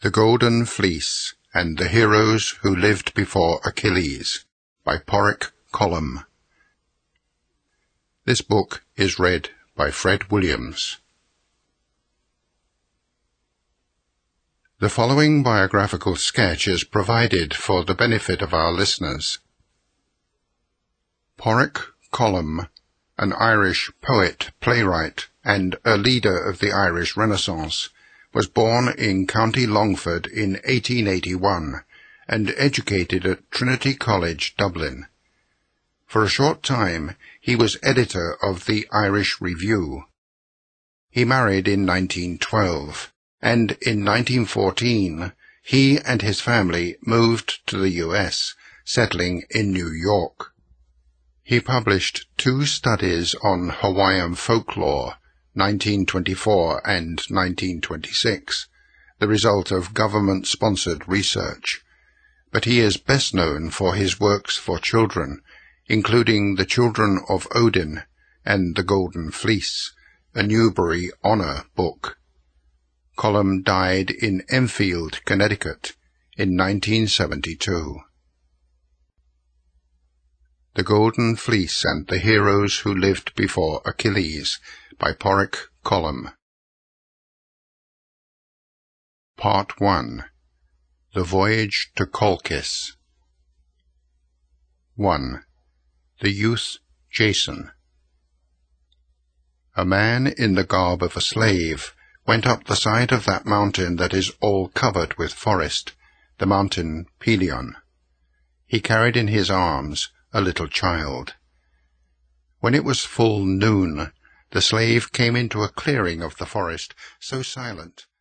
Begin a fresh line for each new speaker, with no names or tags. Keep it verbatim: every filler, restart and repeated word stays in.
The Golden Fleece and the Heroes Who Lived Before Achilles by Porrick Colum. This book is read by Fred Williams. The following biographical sketch is provided for the benefit of our listeners. Porrick Colum, an Irish poet, playwright, and a leader of the Irish Renaissance, was born in County Longford in eighteen eighty-one and educated at Trinity College, Dublin. For a short time he was editor of the Irish Review. He married in nineteen twelve, and in nineteen fourteen he and his family moved to the U S, settling in New York. He published two studies on Hawaiian folklore, nineteen twenty-four and nineteen twenty-six, the result of government-sponsored research, but he is best known for his works for children, including The Children of Odin and The Golden Fleece, a Newbery Honor book. Colum died in Enfield, Connecticut, in nineteen seventy-two. The Golden Fleece and the Heroes Who Lived Before Achilles by Porrick Colum. Part one. The Voyage to Colchis. one. The Youth Jason. A man in the garb of a slave went up the side of that mountain that is all covered with forest, the mountain Pelion. He carried in his arms a little child. When it was full noon, the slave came into a clearing of the forest, so silent